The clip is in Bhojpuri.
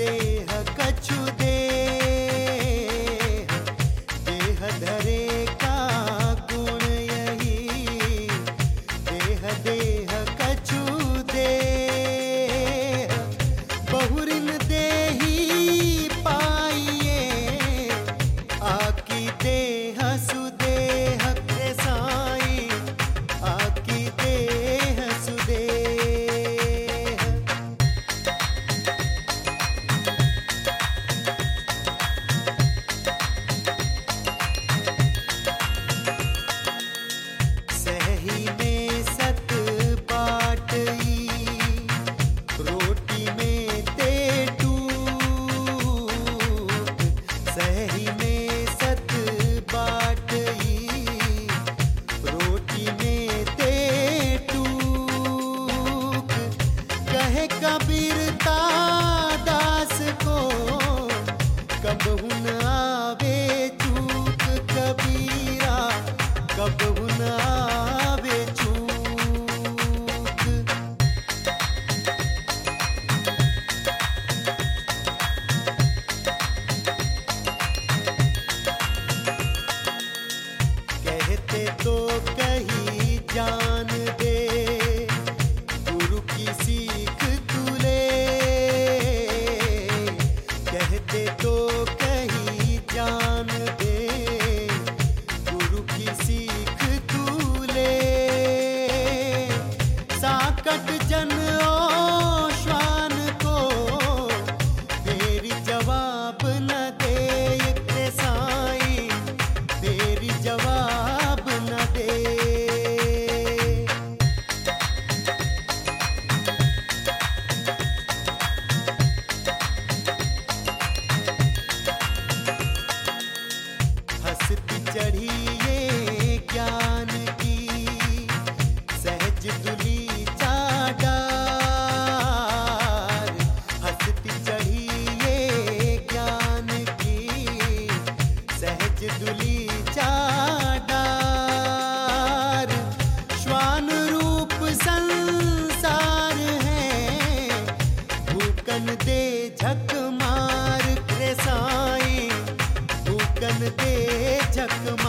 देह कछु देह धरे का गुण यही देह कछु देह बहुरिन देही पाइए आकी देह सुदेह के साई आकी देह सुदेह। सही में सत बाटई रोटी में ते टूट सही में सत बाटई रोटी में ते टूट कहे कबीर दास को कबहु न आवे चूक कबीरा कबहु न आवे चूक। कहते तो कही जान दे गुरु की सीख तुले कहते तो कही जान दे गुरु की सीख तुले साकट जन ओ श्वान को मेरी जवाब न दे के साई मेरी जवाब न दे। हंसती चढ़ी ये ज्ञान की सहज दुली चाडार हंसती चढ़ी ये ज्ञान की सहज दुली चाडार श्वान रूप संसार है भूकन दे झक मार के साई भूकन दे झक